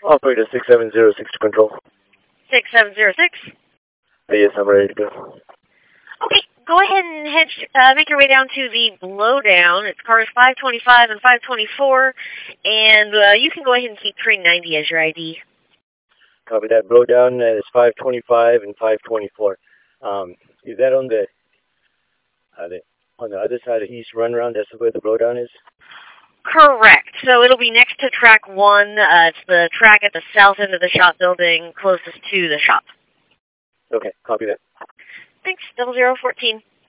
Operator 6706 to control. 6706. Yes, I'm ready to go. Okay, go ahead and make your way down to the blowdown. It's cars 525 and 524, and you can go ahead and keep 390 as your ID. Copy that. Blowdown is 525 and 524. Is that on the other side of East Runaround? That's where the blowdown is? Correct. So it'll be next to track 1. It's the track at the south end of the shop building, closest to the shop. Okay, copy that. Thanks. 0014.